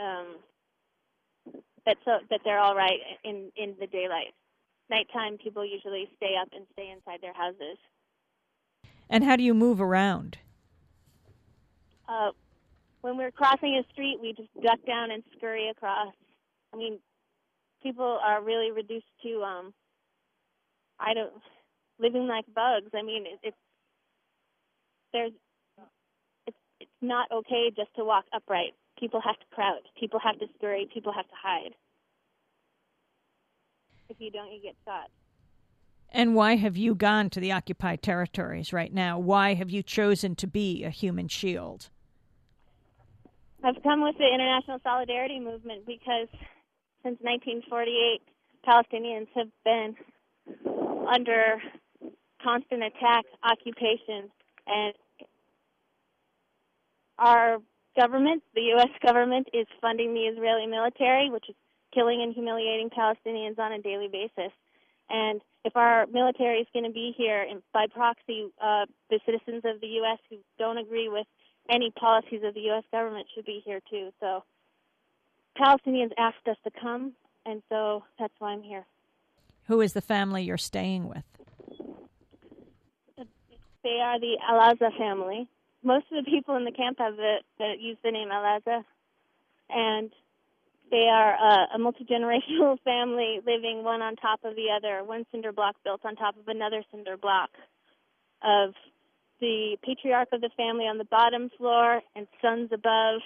um, that so, that they're all right in, in the daylight. Nighttime, people usually stay up and stay inside their houses. And how do you move around? Uh, when we're crossing a street, we just duck down and scurry across. I mean, people are really reduced to, um, I don't, living like bugs. I mean, it, it's there's, it's it's not okay just to walk upright. People have to crouch. People have to scurry. People have to hide. If you don't, you get shot. And why have you gone to the occupied territories right now? Why have you chosen to be a human shield? I've come with the International Solidarity Movement because since nineteen forty-eight, Palestinians have been under constant attack, occupation, and our government, the U S government, is funding the Israeli military, which is killing and humiliating Palestinians on a daily basis. And if our military is going to be here, and by proxy, uh, the citizens of the U S who don't agree with any policies of the U S government should be here too. So Palestinians asked us to come, and so that's why I'm here. Who is the family you're staying with? They are the Al-Azza family. Most of the people in the camp have the, the use the name Al-Azza, and They are uh, a multi-generational family living one on top of the other, one cinder block built on top of another cinder block, of the patriarch of the family on the bottom floor and sons above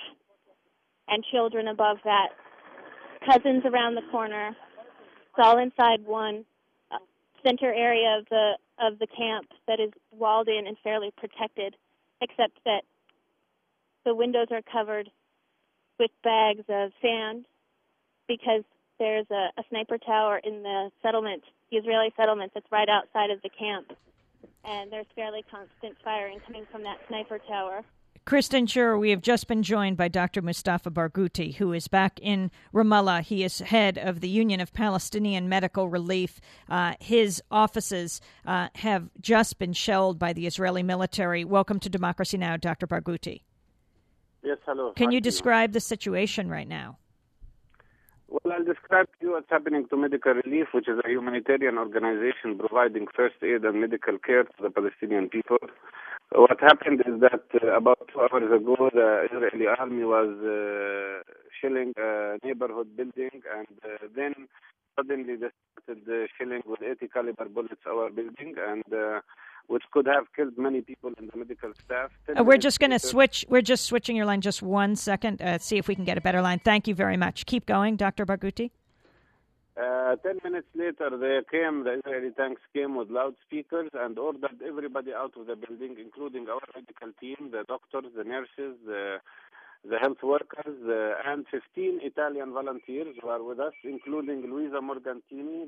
and children above that, cousins around the corner. It's all inside one uh, center area of the of the camp that is walled in and fairly protected, except that the windows are covered with bags of sand because there's a, a sniper tower in the settlement, the Israeli settlement that's right outside of the camp, and there's fairly constant firing coming from that sniper tower. Kristen Schur, we have just been joined by Doctor Mustafa Barghouti, who is back in Ramallah. He is head of the Union of Palestinian Medical Relief. Uh, his offices uh, have just been shelled by the Israeli military. Welcome to Democracy Now!, Doctor Barghouti. Yes, hello. Can you Thank describe the situation right now? Well, I'll describe to you what's happening to Medical Relief, which is a humanitarian organization providing first aid and medical care to the Palestinian people. What happened is that uh, about two hours ago, the Israeli army was uh, shelling a neighborhood building, and uh, then suddenly they started uh, shelling with eighty caliber bullets our building, and uh, which could have killed many people in the medical staff. Uh, we're just going to switch. We're just switching your line just one second. Uh, see if we can get a better line. Thank you very much. Keep going, Doctor Barghouti. Uh, ten minutes later, they came, the Israeli tanks came with loudspeakers and ordered everybody out of the building, including our medical team, the doctors, the nurses, the, the health workers, uh, and fifteen Italian volunteers who are with us, including Luisa Morgantini,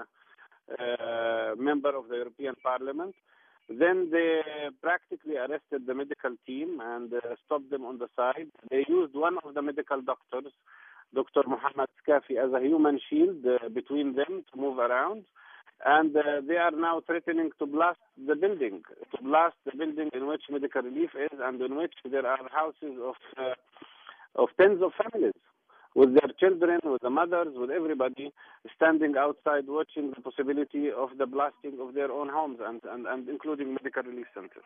the uh, member of the European Parliament. Then they practically arrested the medical team and uh, stopped them on the side. They used one of the medical doctors, Doctor Muhammad Skafi, as a human shield uh, between them to move around. And uh, they are now threatening to blast the building, to blast the building in which Medical Relief is and in which there are houses of uh, of tens of families with their children, with the mothers, with everybody standing outside watching the possibility of the blasting of their own homes and, and, and including Medical Relief Center.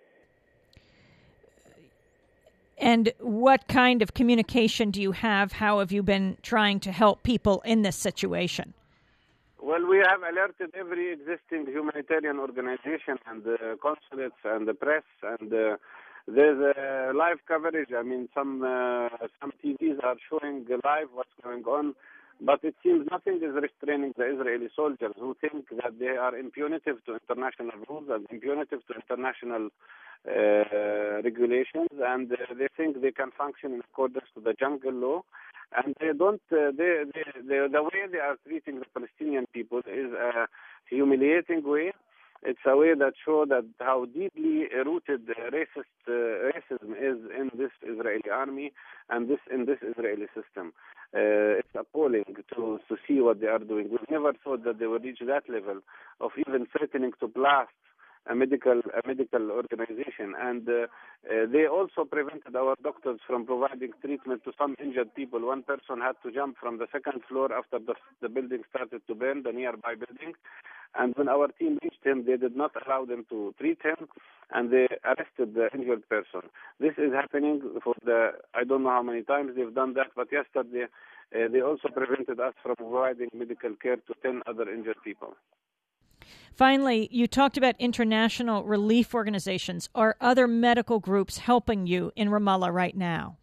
And what kind of communication do you have? How have you been trying to help people in this situation? Well, we have alerted every existing humanitarian organization and the consulates and the press, and uh, there's a live coverage. I mean, some uh, some T Vs are showing live what's going on, but it seems nothing is restraining the Israeli soldiers who think that they are impunitive to international rules and impunitive to international uh, regulations, and uh, they think they can function in accordance to the jungle law. And they don't. Uh, they, they, they, the way they are treating the Palestinian people is a humiliating way. It's a way that shows that how deeply rooted racist uh, racism is in this Israeli army and this in this Israeli system. Uh, it's appalling to to see what they are doing. We've never thought that they would reach that level of even threatening to blast a medical a medical organization, and uh, uh, they also prevented our doctors from providing treatment to some injured people. One person had to jump from the second floor after the, the building started to burn, the nearby building, and when our team reached him, they did not allow them to treat him, and they arrested the injured person. This is happening for the, I don't know how many times they've done that, but yesterday uh, they also prevented us from providing medical care to ten other injured people. Finally, you talked about international relief organizations. Are other medical groups helping you in Ramallah right now?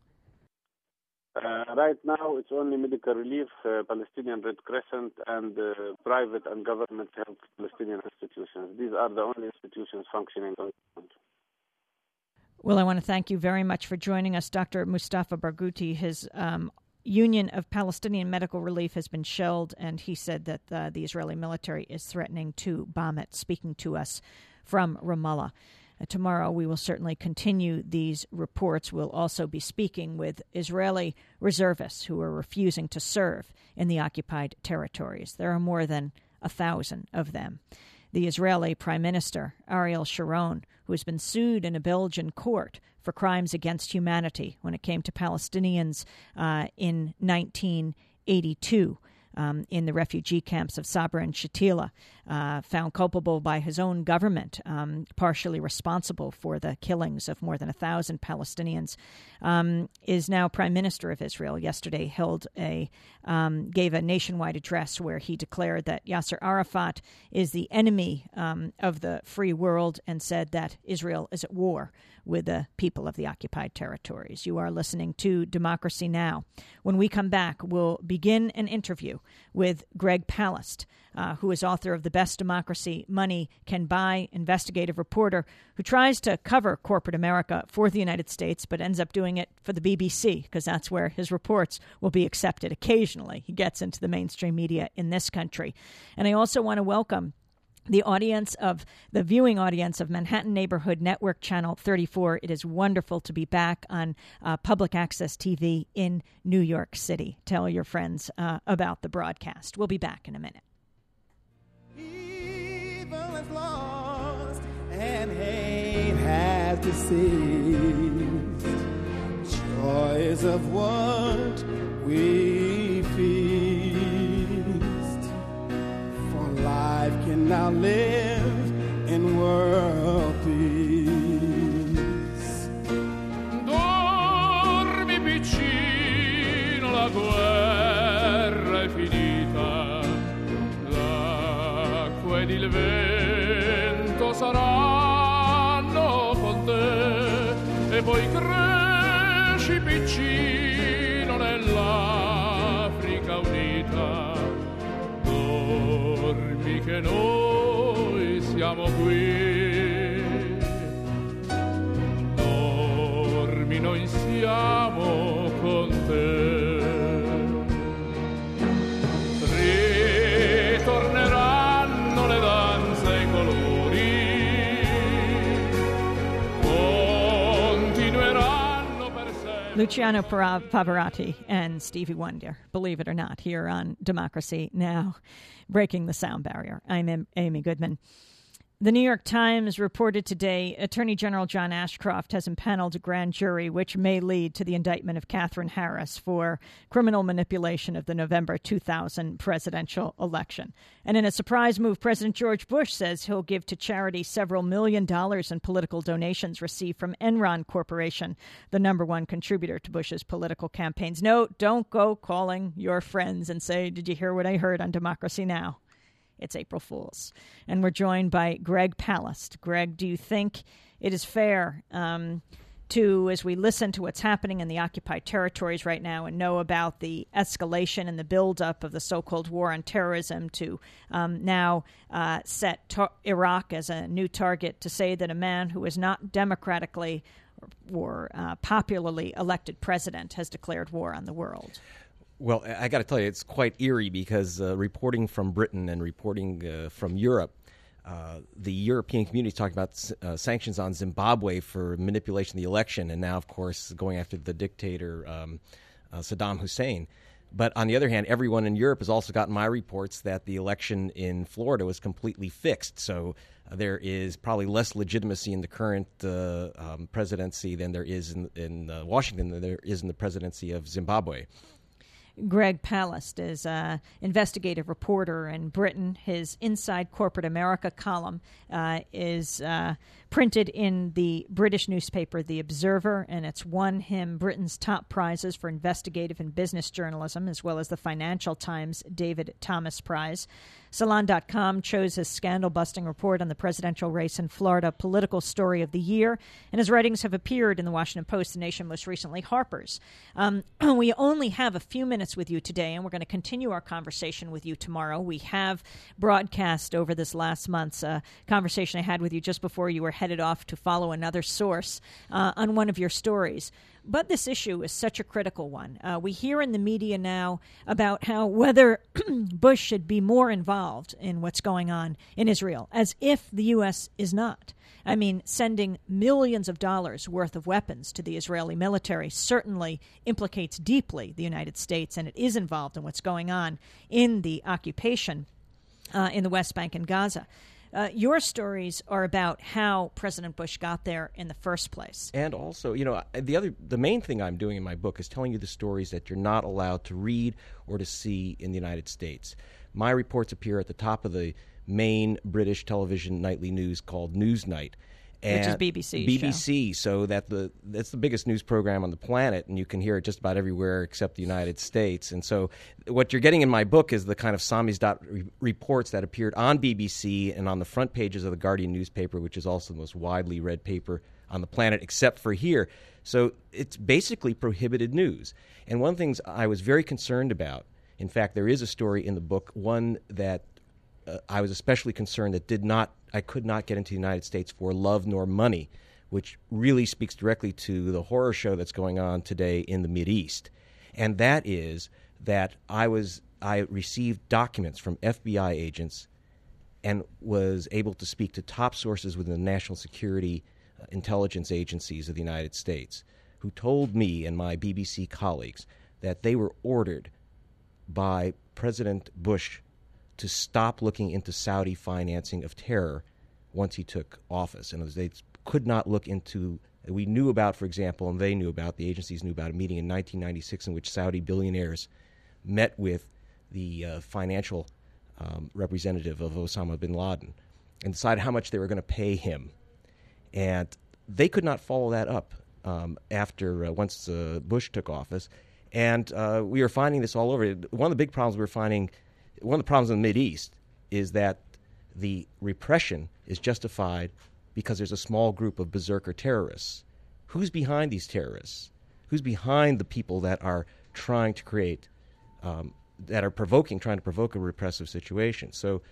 Uh, right now, it's only Medical Relief, uh, Palestinian Red Crescent, and uh, private and government health Palestinian institutions. These are the only institutions functioning on the ground. Well, I want to thank you very much for joining us, Doctor Mustafa Barghouti. His um, Union of Palestinian Medical Relief has been shelled, and he said that uh, the Israeli military is threatening to bomb it, speaking to us from Ramallah. Uh, tomorrow we will certainly continue these reports. We'll also be speaking with Israeli reservists who are refusing to serve in the occupied territories. There are more than a thousand of them. The Israeli Prime Minister, Ariel Sharon, who has been sued in a Belgian court for crimes against humanity when it came to Palestinians uh, in nineteen eighty-two, um, in the refugee camps of Sabra and Shatila, uh, found culpable by his own government, um, partially responsible for the killings of more than a thousand Palestinians, um, is now Prime Minister of Israel. Yesterday held a um, gave a nationwide address where he declared that Yasser Arafat is the enemy um, of the free world and said that Israel is at war with the people of the occupied territories. You are listening to Democracy Now! When we come back, we'll begin an interview with Greg Palast, uh, who is author of The Best Democracy Money Can Buy, investigative reporter who tries to cover corporate America for the United States, but ends up doing it for the B B C, because that's where his reports will be accepted. Occasionally, he gets into the mainstream media in this country. And I also want to welcome the audience of the viewing audience of Manhattan Neighborhood Network Channel thirty-four. It is wonderful to be back on uh, public access T V in New York City. Tell your friends uh, about the broadcast. We'll be back in a minute. Evil is lost and hate has deceased. Joys of what we feast. For life can now live in world peace. Dormi piccino, la guerra è finita. L'acqua ed il vento saranno con te e poi cresci piccino nell'Africa unita. Dormi che noi siamo qui. Dormi, noi siamo con te. Ritorneranno le danze e i colori. Continueranno per sempre. Luciano Pavarotti and Stevie Wonder, believe it or not, here on Democracy Now! Breaking the sound barrier. I'm Amy Goodman. The New York Times reported today Attorney General John Ashcroft has impaneled a grand jury which may lead to the indictment of Katherine Harris for criminal manipulation of the November two thousand presidential election. And in a surprise move, President George Bush says he'll give to charity several million dollars in political donations received from Enron Corporation, the number one contributor to Bush's political campaigns. No, don't go calling your friends and say, did you hear what I heard on Democracy Now! It's April Fool's. And we're joined by Greg Palast. Greg, do you think it is fair um, to, as we listen to what's happening in the occupied territories right now and know about the escalation and the buildup of the so-called war on terrorism, to um, now uh, set ta- Iraq as a new target, to say that a man who is not democratically or uh, popularly elected president has declared war on the world? Well, I got to tell you, it's quite eerie because uh, reporting from Britain and reporting uh, from Europe, uh, the European community is talking about uh, sanctions on Zimbabwe for manipulation of the election, and now, of course, going after the dictator um, uh, Saddam Hussein. But on the other hand, everyone in Europe has also gotten my reports that the election in Florida was completely fixed. So uh, there is probably less legitimacy in the current uh, um, presidency than there is in, in uh, Washington than there is in the presidency of Zimbabwe. Greg Palast is an investigative reporter in Britain. His Inside Corporate America column uh, is uh, printed in the British newspaper The Observer, and it's won him Britain's top prizes for investigative and business journalism, as well as the Financial Times David Thomas Prize. Salon dot com chose his scandal-busting report on the presidential race in Florida political story of the year, and his writings have appeared in the Washington Post, The Nation, most recently Harper's. Um, we only have a few minutes with you today, and we're going to continue our conversation with you tomorrow. We have broadcast over this last month's uh, conversation I had with you just before you were headed off to follow another source uh, on one of your stories. But this issue is such a critical one. Uh, we hear in the media now about how whether Bush should be more involved in what's going on in Israel, as if the U S is not. I mean, sending millions of dollars worth of weapons to the Israeli military certainly implicates deeply the United States, and it is involved in what's going on in the occupation uh, in the West Bank and Gaza. uh, your stories are about how President Bush got there in the first place. And also, you know, the other, the main thing I'm doing in my book is telling you the stories that you're not allowed to read or to see in the United States. My reports appear at the top of the main British television nightly news called Newsnight. And which is B B C. B B C, so that the that's the biggest news program on the planet, and you can hear it just about everywhere except the United States. And so what you're getting in my book is the kind of samizdat re- reports that appeared on B B C and on the front pages of the Guardian newspaper, which is also the most widely read paper on the planet, except for here. So it's basically prohibited news. And one of the things I was very concerned about, in fact, there is a story in the book, one that uh, I was especially concerned that did not I could not get into the United States for love nor money, which really speaks directly to the horror show that's going on today in the Mideast. And that is that I was I received documents from F B I agents and was able to speak to top sources within the national security uh, intelligence agencies of the United States, who told me and my B B C colleagues that they were ordered by President Bush to stop looking into Saudi financing of terror once he took office. And they could not look into, we knew about, for example, and they knew about, the agencies knew about a meeting in nineteen ninety-six in which Saudi billionaires met with the uh, financial um, representative of Osama bin Laden and decided how much they were going to pay him. And they could not follow that up um, after, uh, once uh, Bush took office. And uh, we were finding this all over. One of the big problems we were finding One of the problems in the Mideast is that the repression is justified because there's a small group of berserker terrorists. Who's behind these terrorists? Who's behind the people that are trying to create, um, that are provoking, trying to provoke a repressive situation? So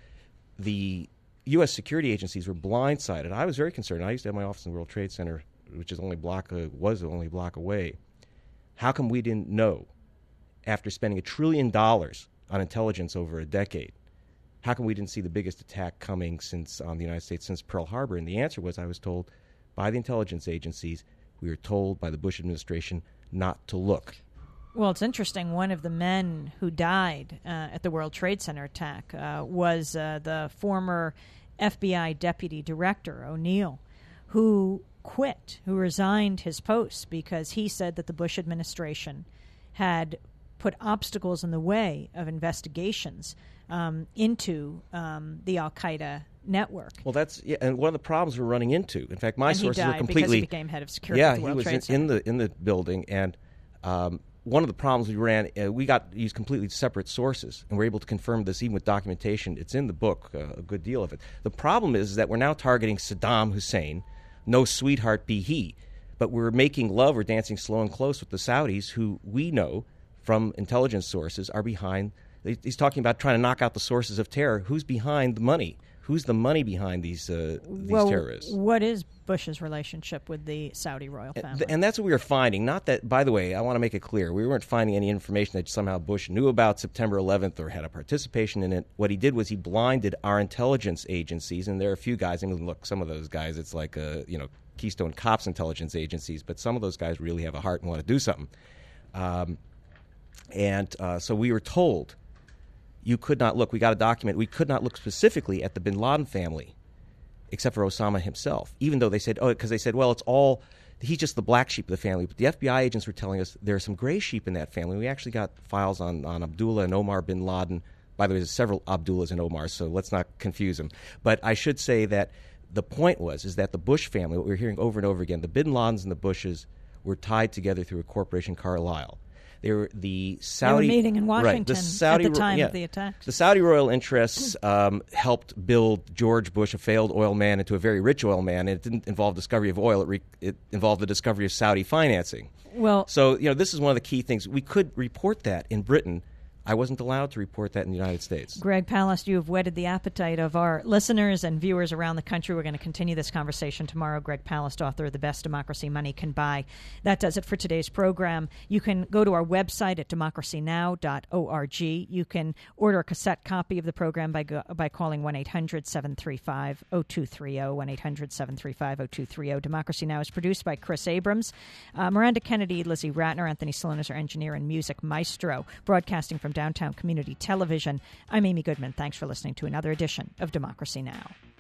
the U S security agencies were blindsided. I was very concerned. I used to have my office in the World Trade Center, which is only block uh, was only a block away. How come we didn't know, after spending a trillion dollars on intelligence over a decade, how come we didn't see the biggest attack coming since on the United States since Pearl Harbor? And the answer was, I was told by the intelligence agencies, we were told by the Bush administration not to look. Well, it's interesting. One of the men who died uh, at the World Trade Center attack uh, was uh, the former F B I deputy director, O'Neill, who quit, who resigned his post because he said that the Bush administration had put obstacles in the way of investigations um, into um, the Al-Qaeda network. Well, that's yeah, and one of the problems we're running into. In fact, my and sources he died are completely. Because he became head of security. Yeah, at the World he was Trade in, Center. in the in the building, and um, one of the problems we ran, uh, we got these completely separate sources, and we're able to confirm this even with documentation. It's in the book, uh, a good deal of it. The problem is that we're now targeting Saddam Hussein. No sweetheart be he, but we're making love or dancing slow and close with the Saudis, who we know from intelligence sources are behind. He's talking about trying to knock out the sources of terror. Who's behind the money? Who's the money behind these uh, these well, terrorists? What is Bush's relationship with the Saudi royal family? And that's what we were finding. Not that, by the way, I want to make it clear, we weren't finding any information that somehow Bush knew about September eleventh or had a participation in it. What he did was he blinded our intelligence agencies, and there are a few guys. I mean, look, some of those guys, it's like a, you know, Keystone Cops intelligence agencies, but some of those guys really have a heart and want to do something. Um, and uh, so we were told, you could not look. We got a document. We could not look specifically at the bin Laden family, except for Osama himself, even though they said, oh, because they said, well, it's all, he's just the black sheep of the family. But the F B I agents were telling us there are some gray sheep in that family. We actually got files on, on Abdullah and Omar bin Laden. By the way, there's several Abdullahs and Omars, so let's not confuse them. But I should say that the point was, is that the Bush family, what we were hearing over and over again, the bin Ladens and the Bushes were tied together through a corporation, Carlyle. They were the Saudi. They were meeting in Washington right, the Saudi, at the time yeah, of the attacks. The Saudi royal interests um, helped build George Bush, a failed oil man, into a very rich oil man. And it didn't involve discovery of oil; it, re- it involved the discovery of Saudi financing. Well, so you know, this is one of the key things. We could report that in Britain. I wasn't allowed to report that in the United States. Greg Palast, you have whetted the appetite of our listeners and viewers around the country. We're going to continue this conversation tomorrow. Greg Palast, author of The Best Democracy Money Can Buy. That does it for today's program. You can go to our website at democracy now dot org. You can order a cassette copy of the program by go, by calling one eight hundred seven three five oh two three oh, one eight hundred seven three five oh two three oh. Democracy Now! Is produced by Chris Abrams. Uh, Miranda Kennedy, Lizzie Ratner, Anthony Sloan is our engineer and music maestro. Broadcasting from Downtown Community Television, I'm Amy Goodman. Thanks for listening to another edition of Democracy Now!